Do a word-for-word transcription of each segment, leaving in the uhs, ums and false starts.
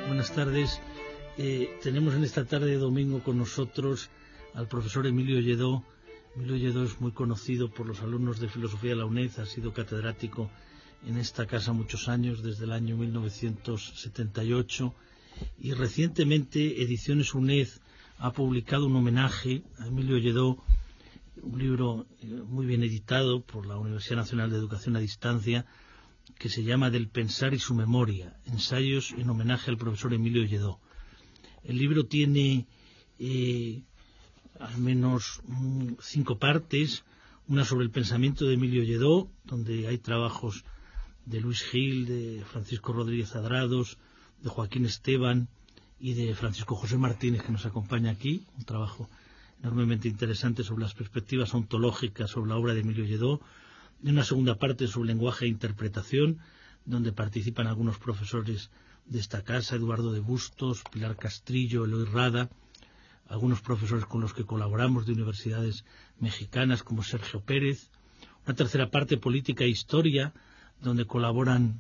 Buenas tardes. Eh, tenemos en esta tarde de domingo con nosotros al profesor Emilio Lledó. Emilio Lledó es muy conocido por los alumnos de Filosofía de la UNED, ha sido catedrático en esta casa muchos años, desde el año mil novecientos setenta y ocho, y recientemente Ediciones UNED ha publicado un homenaje a Emilio Lledó, un libro muy bien editado por la Universidad Nacional de Educación a Distancia, que se llama Del pensar y su memoria, ensayos en homenaje al profesor Emilio Lledó. El libro tiene eh, al menos mm, cinco partes, una sobre el pensamiento de Emilio Lledó, donde hay trabajos de Luis Gil, de Francisco Rodríguez Adrados, de Joaquín Esteban y de Francisco José Martínez, que nos acompaña aquí, un trabajo enormemente interesante sobre las perspectivas ontológicas sobre la obra de Emilio Lledó. Y una segunda parte sobre lenguaje e interpretación, donde participan algunos profesores de esta casa, Eduardo de Bustos, Pilar Castrillo, Eloy Rada, algunos profesores con los que colaboramos de universidades mexicanas como Sergio Pérez. Una tercera parte, política e historia, donde colaboran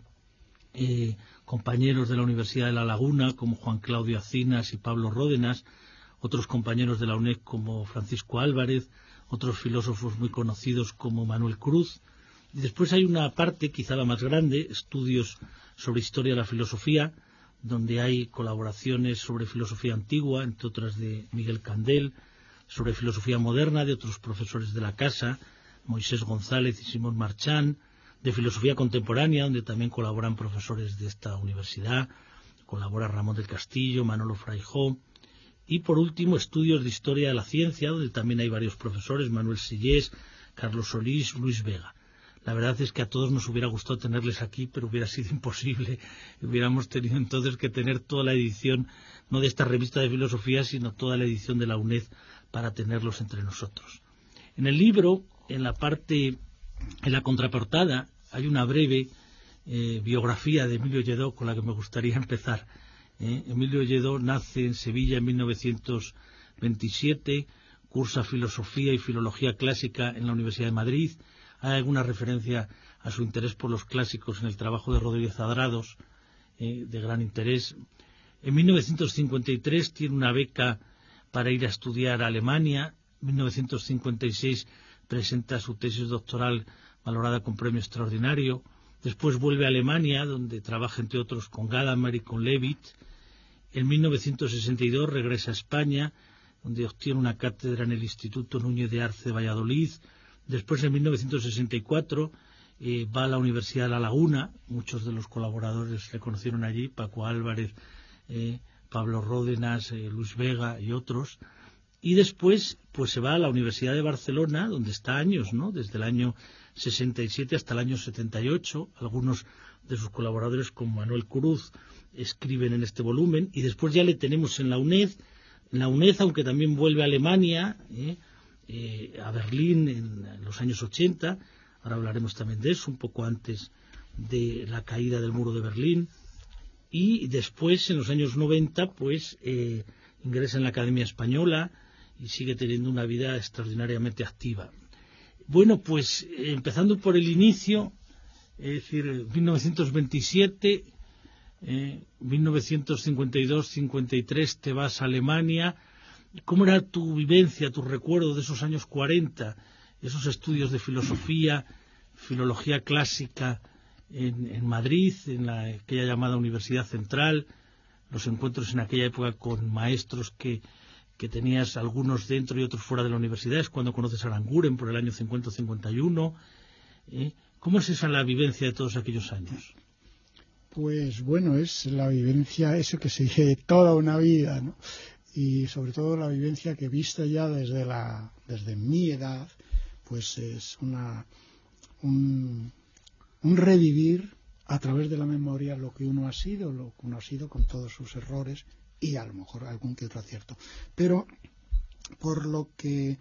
eh, compañeros de la Universidad de La Laguna como Juan Claudio Acinas y Pablo Ródenas, otros compañeros de la UNED como Francisco Álvarez, otros filósofos muy conocidos como Manuel Cruz. Y después hay una parte, quizá la más grande, estudios sobre historia de la filosofía, donde hay colaboraciones sobre filosofía antigua, entre otras de Miguel Candel, sobre filosofía moderna de otros profesores de la casa, Moisés González y Simón Marchán, de filosofía contemporánea, donde también colaboran profesores de esta universidad, colabora Ramón del Castillo, Manolo Fraijó, y por último estudios de historia de la ciencia, donde también hay varios profesores, Manuel Sillés, Carlos Solís, Luis Vega. La verdad es que a todos nos hubiera gustado tenerles aquí, pero hubiera sido imposible. Hubiéramos tenido entonces que tener toda la edición, no de esta revista de filosofía, sino toda la edición de la UNED para tenerlos entre nosotros. En el libro, en la parte, en la contraportada, hay una breve eh, biografía de Emilio Lledó con la que me gustaría empezar. Eh, Emilio Lledó nace en Sevilla en mil novecientos veintisiete, cursa filosofía y filología clásica en la Universidad de Madrid. Hay alguna referencia a su interés por los clásicos en el trabajo de Rodríguez Adrados, eh, de gran interés. En mil novecientos cincuenta y tres tiene una beca para ir a estudiar a Alemania. En mil novecientos cincuenta y seis presenta su tesis doctoral valorada con premio extraordinario. Después vuelve a Alemania, donde trabaja entre otros con Gadamer y con Levitt. En mil novecientos sesenta y dos regresa a España, donde obtiene una cátedra en el Instituto Núñez de Arce de Valladolid. Después, en mil novecientos sesenta y cuatro, eh, va a la Universidad de La Laguna. Muchos de los colaboradores le conocieron allí, Paco Álvarez, eh, Pablo Ródenas, eh, Luis Vega y otros. Y después pues se va a la Universidad de Barcelona, donde está años, ¿no? Desde el año sesenta y siete hasta el año setenta y ocho. Algunos de sus colaboradores, como Manuel Cruz, escriben en este volumen. Y después ya le tenemos en la UNED, en la UNED, aunque también vuelve a Alemania, ¿eh? Eh, a Berlín en, en los años ochenta, ahora hablaremos también de eso, un poco antes de la caída del muro de Berlín, y después en los años noventa pues eh, ingresa en la Academia Española y sigue teniendo una vida extraordinariamente activa. Bueno, pues eh, empezando por el inicio, es decir, mil novecientos veintisiete, eh, mil novecientos cincuenta y dos cincuenta y tres te vas a Alemania. ¿Cómo era tu vivencia, tu recuerdo de esos años cuarenta, esos estudios de filosofía, filología clásica en, en Madrid, en la, aquella llamada Universidad Central, los encuentros en aquella época con maestros que, que tenías algunos dentro y otros fuera de la universidad? Es cuando conoces a Aranguren por el año cincuenta cincuenta y uno. ¿eh? ¿Cómo es esa la vivencia de todos aquellos años? Pues bueno, es la vivencia, eso que se dice toda una vida, ¿no? Y sobre todo la vivencia que vista ya desde la desde mi edad, pues es una un, un revivir a través de la memoria lo que uno ha sido, lo que uno ha sido con todos sus errores y a lo mejor algún que otro acierto. Pero por lo que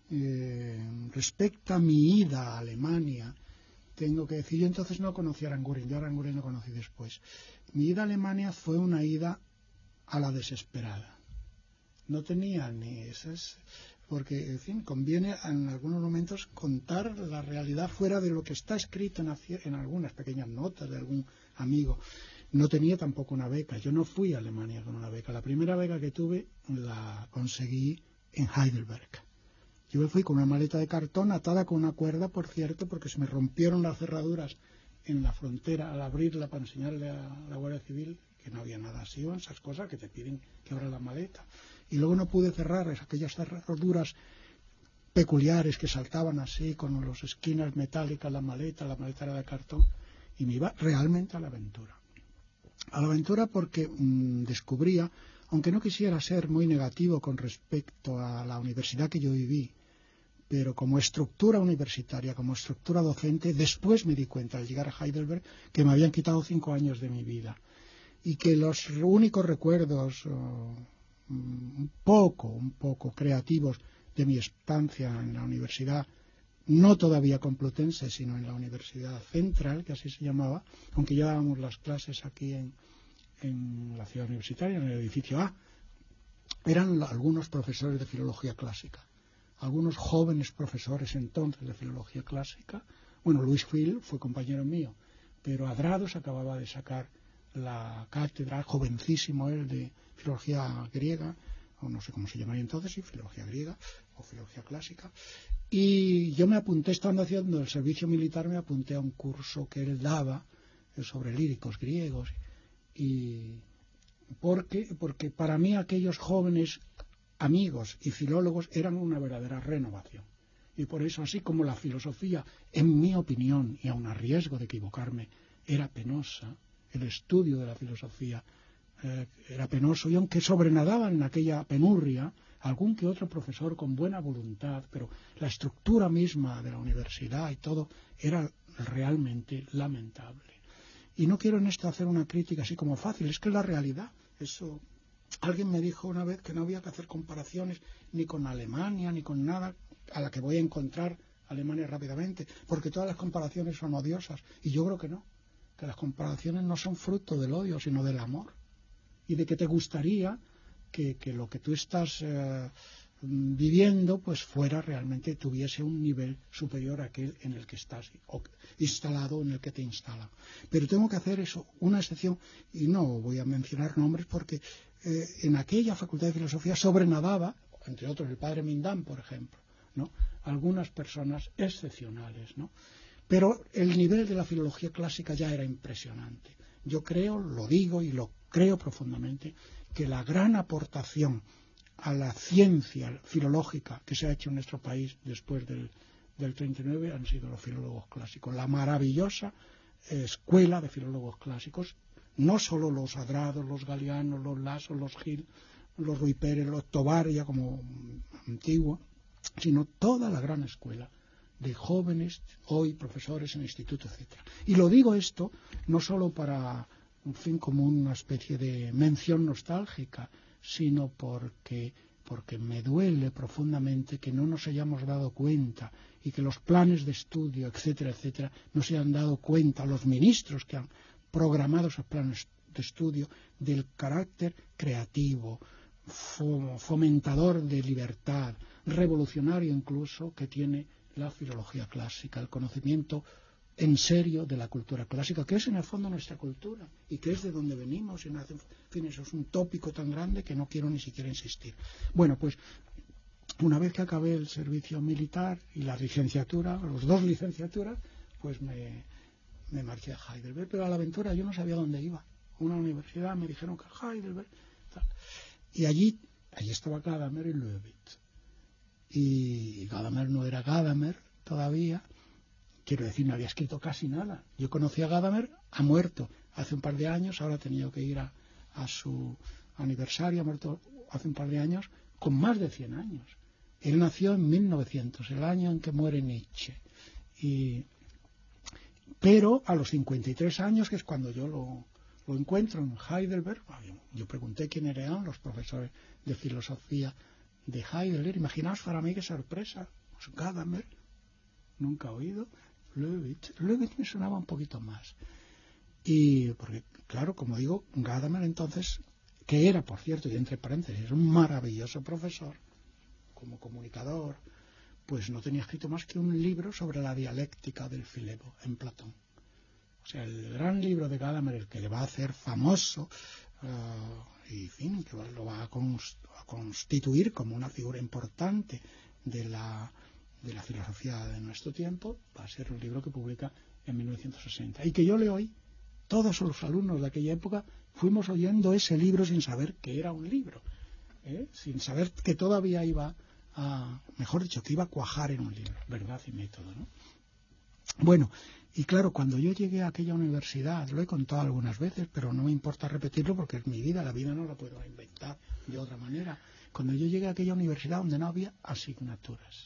eh, respecta a mi ida a Alemania, tengo que decir, yo entonces no conocí a Aranguren, yo a Aranguren lo conocí después. Mi ida a Alemania fue una ida a la desesperada. No tenía ni esas, porque en fin, conviene en algunos momentos contar la realidad fuera de lo que está escrito en, en algunas pequeñas notas de algún amigo. no tenía tampoco una beca. Yo no fui a Alemania con una beca. La primera beca que tuve la conseguí en Heidelberg. Yo me fui con una maleta de cartón atada con una cuerda, por cierto, porque se me rompieron las cerraduras en la frontera al abrirla para enseñarle a la Guardia Civil que no había nada así, o esas cosas que te piden que abra la maleta. Y luego no pude cerrar aquellas cerraduras peculiares que saltaban así con las esquinas metálicas, la maleta, la maleta era de cartón, y me iba realmente a la aventura. A la aventura porque mmm, descubría, aunque no quisiera ser muy negativo con respecto a la universidad que yo viví, pero como estructura universitaria, como estructura docente, después me di cuenta al llegar a Heidelberg que me habían quitado cinco años de mi vida y que los únicos recuerdos oh, un poco, un poco creativos de mi estancia en la universidad, no todavía Complutense, sino en la Universidad Central, que así se llamaba, aunque ya dábamos las clases aquí en, en la ciudad universitaria, en el edificio A, eran algunos profesores de filología clásica, algunos jóvenes profesores entonces de filología clásica. Bueno, Luis Gil fue compañero mío, pero Adrados acababa de sacar la cátedra, jovencísimo él, de filología griega, o no sé cómo se llamaría entonces, sí, filología griega o filología clásica. Y yo me apunté, estando haciendo el servicio militar, me apunté a un curso que él daba sobre líricos griegos. Y ¿por qué? Porque para mí aquellos jóvenes amigos y filólogos eran una verdadera renovación. Y por eso, así como la filosofía, en mi opinión, y aun a riesgo de equivocarme, era penosa, el estudio de la filosofía eh, era penoso, y aunque sobrenadaban en aquella penurria algún que otro profesor con buena voluntad, pero la estructura misma de la universidad y todo era realmente lamentable. Y no quiero en esto hacer una crítica así como fácil, es que es la realidad. Eso, alguien me dijo una vez que no había que hacer comparaciones ni con Alemania ni con nada a la que voy a encontrar Alemania rápidamente, porque todas las comparaciones son odiosas, y yo creo que no, que las comparaciones no son fruto del odio, sino del amor, y de que te gustaría que, que lo que tú estás eh, viviendo pues fuera realmente, tuviese un nivel superior a aquel en el que estás o instalado, en el que te instalan. Pero tengo que hacer eso, una excepción, y no voy a mencionar nombres porque eh, en aquella facultad de filosofía sobrenadaba, entre otros el padre Mindán, por ejemplo, ¿no?, algunas personas excepcionales, ¿no? Pero el nivel de la filología clásica ya era impresionante. Yo creo, lo digo y lo creo profundamente, que la gran aportación a la ciencia filológica que se ha hecho en nuestro país después del, del treinta y nueve han sido los filólogos clásicos. La maravillosa eh, escuela de filólogos clásicos, no solo los Adrados, los Galianos, los Lasso, los Gil, los Ruy Pérez, los Tobar, ya como antiguo, sino toda la gran escuela de jóvenes, hoy profesores en institutos, etcétera. Y lo digo esto no solo para, en fin, como una especie de mención nostálgica, sino porque, porque me duele profundamente que no nos hayamos dado cuenta y que los planes de estudio, etcétera, etcétera, no se han dado cuenta, los ministros que han programado esos planes de estudio, del carácter creativo, fomentador de libertad, revolucionario incluso, que tiene la filología clásica, el conocimiento en serio de la cultura clásica, que es en el fondo nuestra cultura y que es de donde venimos. En fin, eso es un tópico tan grande que no quiero ni siquiera insistir. Bueno, pues una vez que acabé el servicio militar y la licenciatura, los dos licenciaturas, pues me, me marché a Heidelberg, pero a la aventura yo no sabía dónde iba. A una universidad me dijeron que Heidelberg, tal. Y allí, allí estaba Gadamer y Löwit. Y Gadamer no era Gadamer todavía, quiero decir, no había escrito casi nada. Yo conocí a Gadamer, ha muerto hace un par de años, ahora he tenido que ir a, a su aniversario, ha muerto hace un par de años, con más de cien años. Él nació en mil novecientos, el año en que muere Nietzsche. Y, pero a los cincuenta y tres años, que es cuando yo lo, lo encuentro en Heidelberg, yo pregunté quién eran los profesores de filosofía de Heidelberg. Imaginaos para mí qué sorpresa. Pues Gadamer, nunca he oído. Löwit, Löwit me sonaba un poquito más. Y porque, claro, como digo, Gadamer entonces, que era, por cierto, y entre paréntesis, un maravilloso profesor, como comunicador, pues no tenía escrito más que un libro sobre la dialéctica del Filebo, en Platón. O sea, el gran libro de Gadamer, el que le va a hacer famoso, uh, y en fin, que lo va a, const a constituir como una figura importante de la, de la filosofía de nuestro tiempo, va a ser un libro que publica en mil novecientos sesenta. Y que yo le oí, todos los alumnos de aquella época fuimos oyendo ese libro sin saber que era un libro, ¿eh? Sin saber que todavía iba a, mejor dicho, que iba a cuajar en un libro, verdad y método, ¿no? Bueno, y claro, cuando yo llegué a aquella universidad, lo he contado algunas veces, pero no me importa repetirlo porque es mi vida, la vida no la puedo inventar de otra manera. Cuando yo llegué a aquella universidad donde no había asignaturas,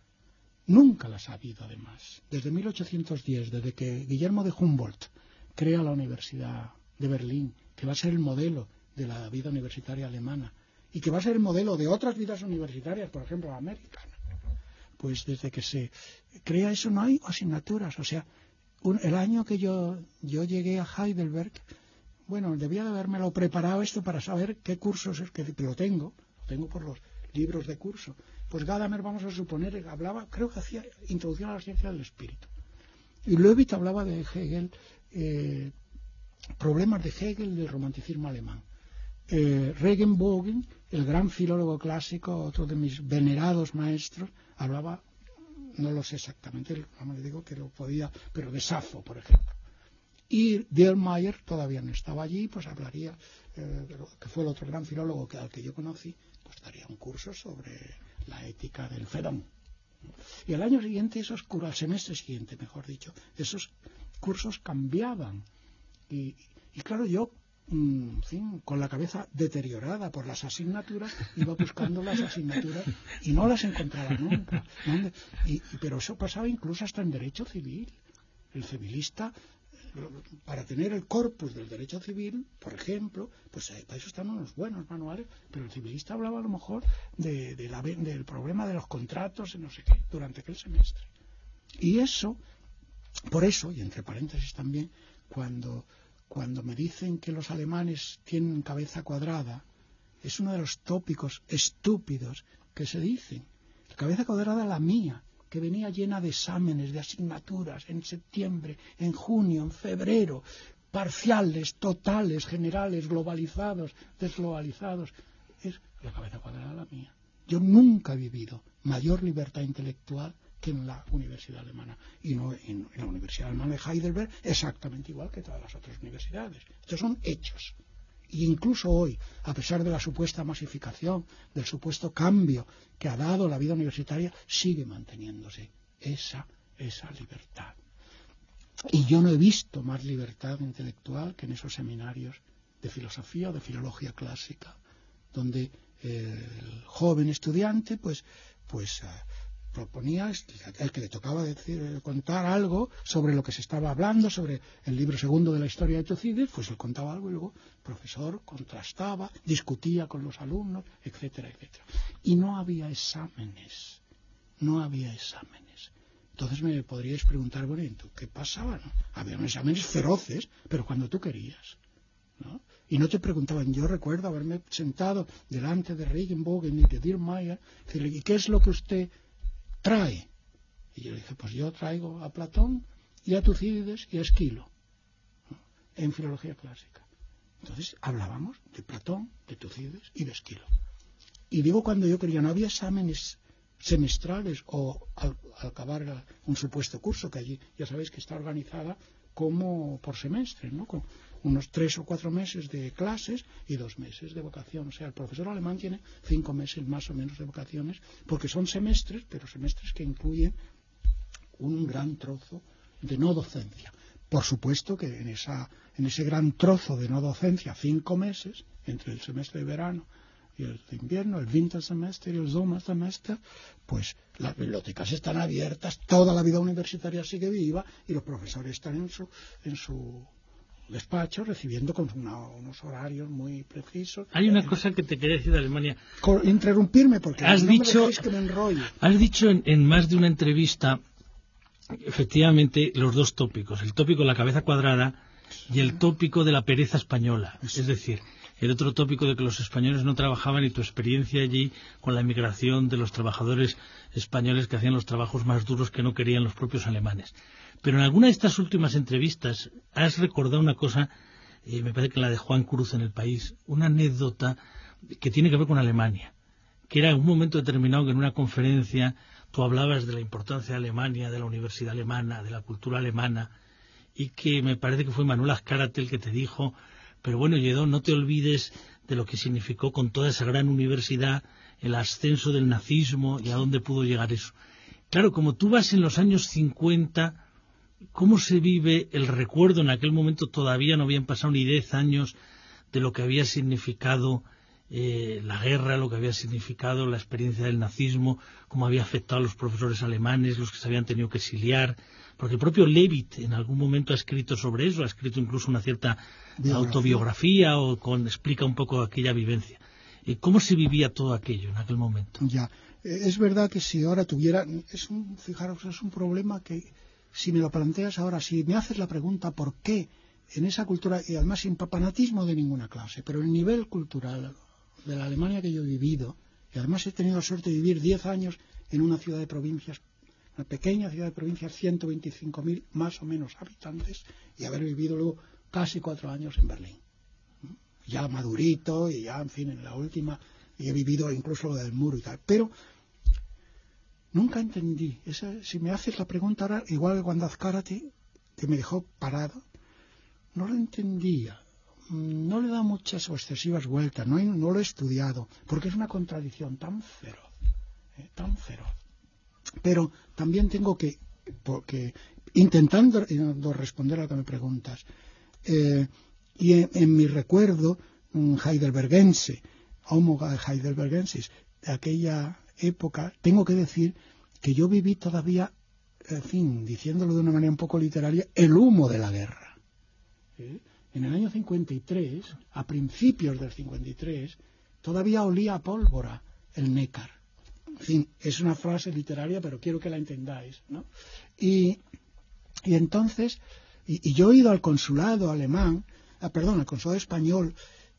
nunca las ha habido además, desde mil ochocientos diez, desde que Guillermo de Humboldt crea la Universidad de Berlín, que va a ser el modelo de la vida universitaria alemana y que va a ser el modelo de otras vidas universitarias, por ejemplo la americana. Pues desde que se crea eso no hay asignaturas. O sea, un, el año que yo, yo llegué a Heidelberg, bueno, debía de habérmelo preparado esto para saber qué cursos es que, que lo tengo, lo tengo por los libros de curso. Pues Gadamer, vamos a suponer, hablaba, creo que hacía introducción a la ciencia del espíritu. Y Leavitt hablaba de Hegel, eh, problemas de Hegel del romanticismo alemán. Eh, Regenbogen, el gran filólogo clásico, otro de mis venerados maestros, hablaba, no lo sé exactamente, no le digo que lo podía, pero de Safo, por ejemplo. Y Diermayer todavía no estaba allí, pues hablaría, eh, que fue el otro gran filólogo que, al que yo conocí, pues daría un curso sobre la ética del Fedón. Y al año siguiente, esos cursos, al semestre siguiente, mejor dicho, esos cursos cambiaban. Y, y claro, yo, en fin, con la cabeza deteriorada por las asignaturas, iba buscando las asignaturas y no las encontraba nunca. Y, y, pero eso pasaba incluso hasta en derecho civil. El civilista, para tener el corpus del derecho civil, por ejemplo, pues para eso están unos buenos manuales, pero el civilista hablaba a lo mejor de, de la, del problema de los contratos, no sé qué, durante aquel semestre. Y eso, por eso, y entre paréntesis también, cuando... Cuando me dicen que los alemanes tienen cabeza cuadrada, es uno de los tópicos estúpidos que se dicen. La cabeza cuadrada la mía, que venía llena de exámenes, de asignaturas, en septiembre, en junio, en febrero, parciales, totales, generales, globalizados, desglobalizados. Es la cabeza cuadrada la mía. Yo nunca he vivido mayor libertad intelectual que en la universidad alemana, y no en, en la universidad alemana de Heidelberg exactamente igual que todas las otras universidades. Estos son hechos. Y incluso hoy, a pesar de la supuesta masificación, del supuesto cambio que ha dado la vida universitaria, sigue manteniéndose esa, esa libertad. Y yo no he visto más libertad intelectual que en esos seminarios de filosofía o de filología clásica, donde el joven estudiante pues, pues proponía, el que le tocaba decir, contar algo sobre lo que se estaba hablando, sobre el libro segundo de la historia de Tucídides, pues él contaba algo y luego el profesor contrastaba, discutía con los alumnos, etcétera, etcétera. Y no había exámenes, no había exámenes. Entonces me podríais preguntar, bueno, ¿y tú qué pasaba? ¿No? Había unos exámenes feroces, pero cuando tú querías, ¿no? Y no te preguntaban. Yo recuerdo haberme sentado delante de Regenbogen y de Diermayer, decirle, ¿y qué es lo que usted trae? Y yo le dije, pues yo traigo a Platón y a Tucídides y a Esquilo, ¿no? En filología clásica. Entonces hablábamos de Platón, de Tucídides y de Esquilo. Y digo cuando yo quería, no había exámenes semestrales o al, al acabar un supuesto curso, que allí ya sabéis que está organizada como por semestre, ¿no? Con unos tres o cuatro meses de clases y dos meses de vocación. O sea, el profesor alemán tiene cinco meses más o menos de vocaciones, porque son semestres, pero semestres que incluyen un gran trozo de no docencia. Por supuesto que en, esa, en ese gran trozo de no docencia, cinco meses, entre el semestre de verano y el de invierno, el Wintersemester y el Sommersemester, pues las bibliotecas están abiertas, toda la vida universitaria sigue viva y los profesores están en su, en su despacho recibiendo con una, unos horarios muy precisos. Hay una cosa que te quería decir de Alemania. Interrumpirme porque has no dicho, me dejéis que me enrolle. Has dicho en, en más de una entrevista, efectivamente, los dos tópicos. El tópico de la cabeza cuadrada y el tópico de la pereza española, es decir, el otro tópico de que los españoles no trabajaban y tu experiencia allí con la emigración de los trabajadores españoles que hacían los trabajos más duros que no querían los propios alemanes. Pero en alguna de estas últimas entrevistas has recordado una cosa, eh, me parece que la de Juan Cruz en El País, una anécdota que tiene que ver con Alemania, que era en un momento determinado que en una conferencia tú hablabas de la importancia de Alemania, de la universidad alemana, de la cultura alemana, y que me parece que fue Manuel Azcárate el que te dijo, pero bueno, Lledó, no te olvides de lo que significó con toda esa gran universidad el ascenso del nazismo y a dónde pudo llegar eso. Claro, como tú vas en los años cincuenta, ¿cómo se vive el recuerdo? En aquel momento todavía no habían pasado ni diez años de lo que había significado eh, la guerra, lo que había significado la experiencia del nazismo, cómo había afectado a los profesores alemanes, los que se habían tenido que exiliar, porque el propio Levitt en algún momento ha escrito sobre eso, ha escrito incluso una cierta biografía. autobiografía o con, explica un poco aquella vivencia. Eh, ¿Cómo se vivía todo aquello en aquel momento? Ya, es verdad que si ahora tuviera, es un, fijaros, es un problema que si me lo planteas ahora, si me haces la pregunta por qué en esa cultura, y además sin papanatismo de ninguna clase, pero el nivel cultural de la Alemania que yo he vivido, y además he tenido la suerte de vivir diez años en una ciudad de provincias, una pequeña ciudad de provincias, ciento veinticinco mil más o menos habitantes, y haber vivido luego casi cuatro años en Berlín. Ya madurito, y ya, en fin, en la última, y he vivido incluso lo del muro y tal. Pero nunca entendí, esa, si me haces la pregunta ahora, igual que cuando Azcárate, que me dejó parado, no lo entendía. No le da muchas o excesivas vueltas, no, no lo he estudiado, porque es una contradicción tan feroz, eh, tan feroz. Pero también tengo que, porque, intentando responder a lo que me preguntas, eh, y en, en mi recuerdo um, heidelbergense, homo heidelbergensis, de aquella época, tengo que decir que yo viví todavía, en fin, diciéndolo de una manera un poco literaria, el humo de la guerra. ¿Eh? En el año cincuenta y tres, a principios del cincuenta y tres, todavía olía a pólvora el Neckar. En fin, es una frase literaria, pero quiero que la entendáis, ¿no? Y, y entonces, y, y yo he ido al consulado alemán, ah, perdón, al consulado español,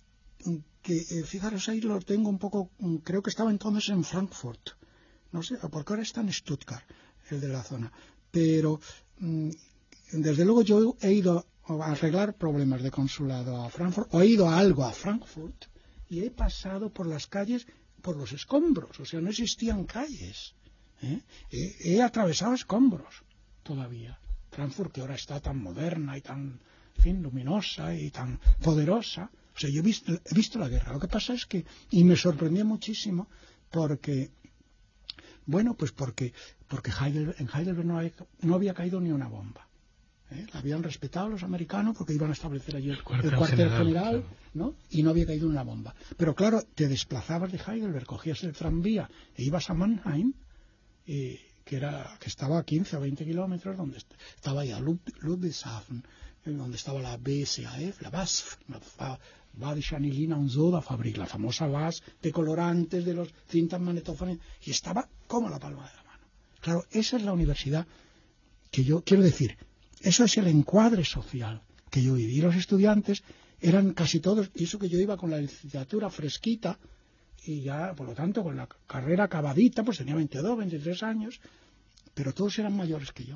que eh, fijaros, ahí lo tengo un poco, creo que estaba entonces en Frankfurt, no sé, porque ahora está en Stuttgart, el de la zona, pero mm, desde luego yo he ido a arreglar problemas de consulado a Frankfurt, o he ido a algo a Frankfurt, y he pasado por las calles, por los escombros, o sea, no existían calles, ¿eh? he, he atravesado escombros todavía. Frankfurt, que ahora está tan moderna y tan, en fin, luminosa y tan poderosa, o sea, yo he visto, he visto la guerra. Lo que pasa es que, y me sorprendió muchísimo, porque, bueno, pues porque, porque Heidelberg, en Heidelberg no había, no había caído ni una bomba. ¿Eh? La habían respetado los americanos porque iban a establecer allí el cuartel, el cuartel general, general claro. ¿No? Y no había caído una bomba. Pero claro, te desplazabas de Heidelberg, cogías el tranvía e ibas a Mannheim, eh, que, era, que estaba a quince o veinte kilómetros, donde estaba ya Ludwigshafen, donde estaba la B S A F, la B A S F, la Badische Anilina und Soda Fabrik, la famosa B A S de colorantes de los cintas magnetófonas, y estaba como la palma de la mano. Claro, esa es la universidad que yo quiero decir. Eso es el encuadre social que yo viví. Los estudiantes eran casi todos, y eso que yo iba con la licenciatura fresquita, y ya, por lo tanto, con la carrera acabadita, pues tenía veintidós, veintitrés años, pero todos eran mayores que yo.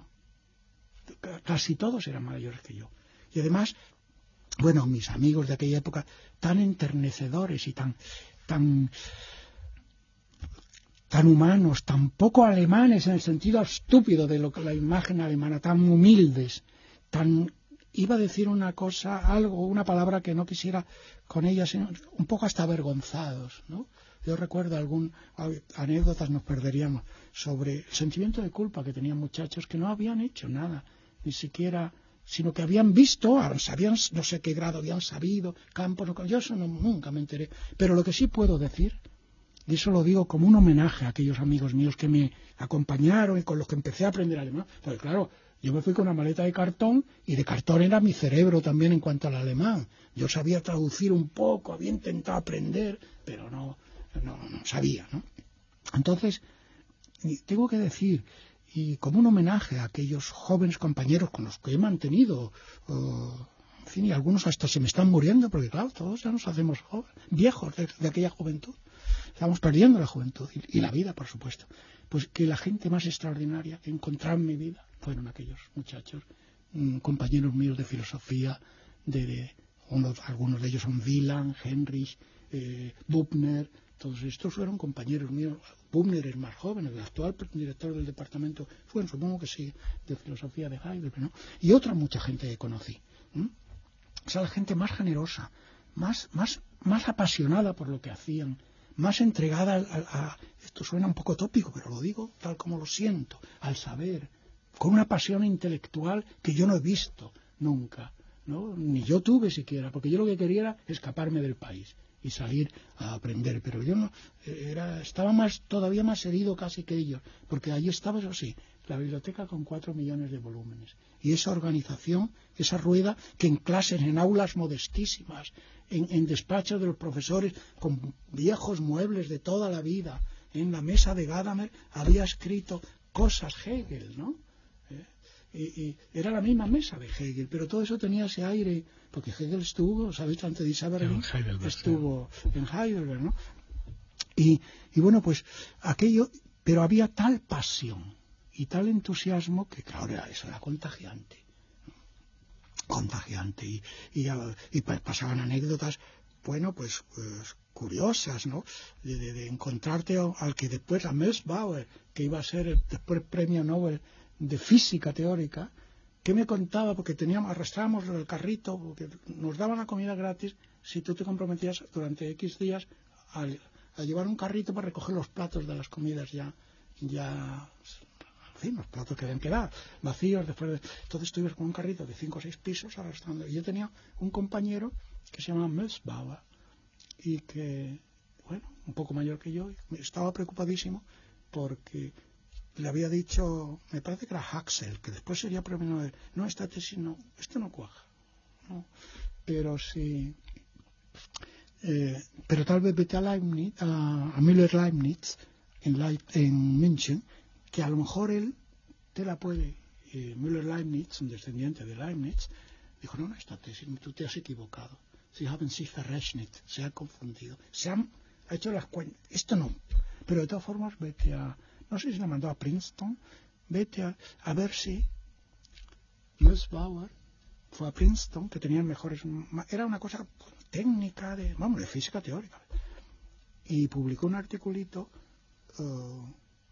Casi todos eran mayores que yo. Y además, bueno, mis amigos de aquella época, tan enternecedores y tan, tan, tan humanos, tan poco alemanes en el sentido estúpido de lo que la imagen alemana, tan humildes, tan, iba a decir una cosa, algo, una palabra que no quisiera con ella, sino un poco hasta avergonzados, ¿no? Yo recuerdo algún anécdotas nos perderíamos sobre el sentimiento de culpa que tenían muchachos que no habían hecho nada, ni siquiera, sino que habían visto, sabían no sé qué grado habían sabido, campos, no, yo eso no, nunca me enteré, pero lo que sí puedo decir, y eso lo digo como un homenaje a aquellos amigos míos que me acompañaron y con los que empecé a aprender alemán, porque claro, yo me fui con una maleta de cartón, y de cartón era mi cerebro también en cuanto al alemán. Yo sabía traducir un poco, había intentado aprender, pero no, no, no sabía, ¿no? Entonces, tengo que decir, y como un homenaje a aquellos jóvenes compañeros con los que he mantenido uh, En fin, y algunos hasta se me están muriendo, porque claro, todos ya nos hacemos jóvenes, viejos de, de aquella juventud. Estamos perdiendo la juventud y, y la vida, por supuesto. Pues que la gente más extraordinaria que he encontrado en mi vida fueron aquellos muchachos, mmm, compañeros míos de filosofía, de, de unos, algunos de ellos son Wieland, Heinrich, eh, Bübner, todos estos fueron compañeros míos. Bübner es más joven, el actual director del departamento, fue, supongo que sí, de filosofía de Heidelberg, ¿no? Y otra mucha gente que conocí. ¿Mm? O sea, la gente más generosa, más, más, más apasionada por lo que hacían, más entregada a, a, a, esto suena un poco tópico, pero lo digo tal como lo siento, al saber, con una pasión intelectual que yo no he visto nunca, ¿no? Ni yo tuve siquiera, porque yo lo que quería era escaparme del país y salir a aprender, pero yo no era, estaba más, todavía más herido casi que ellos, porque allí estaba, eso sí, la biblioteca con cuatro millones de volúmenes, y esa organización, esa rueda, que en clases, en aulas modestísimas, en, en despachos de los profesores, con viejos muebles de toda la vida, en la mesa de Gadamer, había escrito cosas Hegel, ¿no? ¿Eh? Y, y era la misma mesa de Hegel, pero todo eso tenía ese aire, porque Hegel estuvo, ¿sabéis? Antes de Isabel estuvo en Heidelberg, ¿no? Y, y bueno, pues aquello, pero había tal pasión y tal entusiasmo que, claro, era, eso era contagiante, ¿no? Contagiante, y, y, y pasaban anécdotas, bueno, pues, pues curiosas, ¿no? De, de, de encontrarte al que después, a Niels Bohr, que iba a ser el, después premio Nobel de física teórica, que me contaba, porque teníamos, arrastrábamos el carrito, porque nos daban la comida gratis si tú te comprometías durante X días a, a llevar un carrito para recoger los platos de las comidas ya, ya, en fin, los platos que habían quedado vacíos después de... Entonces estuvimos con un carrito de cinco o seis pisos arrastrando. Y yo tenía un compañero que se llama Niels Bohr y que, bueno, un poco mayor que yo, estaba preocupadísimo porque le había dicho, me parece que era Haxel, que después sería premio Nobel, no, esta tesis no, esto no cuaja, ¿no? Pero sí, eh, pero tal vez vete a Leibniz, a, a Müller Leibniz, en, Leib, en München, que a lo mejor él te la puede, eh, Müller Leibniz, un descendiente de Leibniz, dijo, no, no, esta tesis, tú te has equivocado, Sie haben sich verrechnet, se ha confundido, se han hecho las cuentas, esto no, pero de todas formas vete a, no sé si la mandó a Princeton, vete a, a ver si Niels Bohr fue a Princeton, que tenían mejores, era una cosa técnica, de, vamos, de física teórica, y publicó un articulito uh,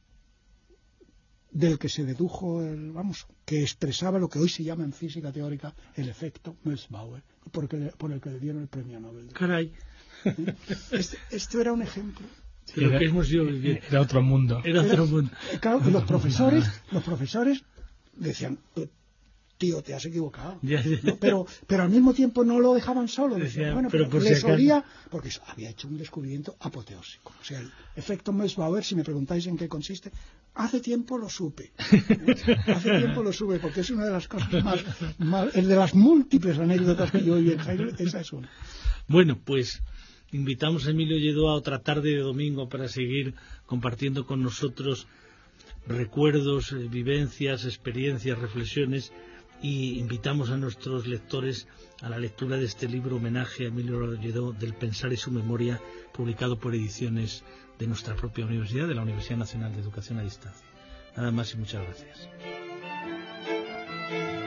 del que se dedujo, el, vamos, que expresaba lo que hoy se llama en física teórica el efecto Niels Bohr, porque le, por el que le dieron el premio Nobel. Caray. ¿Eh? Este, esto era un ejemplo. Pero era, que hemos ido viviendo. Era otro mundo. Era otro mundo. Era, claro, los profesores, los profesores decían, tío, te has equivocado. Ya, ya. ¿No? Pero, pero al mismo tiempo no lo dejaban solo. Decían, Decía, bueno, pero pero por le si solía, porque había hecho un descubrimiento apoteósico. O sea, el efecto Niels Bohr, si me preguntáis en qué consiste, hace tiempo lo supe. ¿Eh? Hace tiempo lo supe, porque es una de las cosas más, más, el de las múltiples anécdotas que yo viví en Heidelberg, esa es una. Bueno, pues invitamos a Emilio Lledó a otra tarde de domingo para seguir compartiendo con nosotros recuerdos, eh, vivencias, experiencias, reflexiones, y invitamos a nuestros lectores a la lectura de este libro homenaje a Emilio Lledó, del Pensar y su memoria, publicado por ediciones de nuestra propia universidad, de la Universidad Nacional de Educación a Distancia. Nada más y muchas gracias.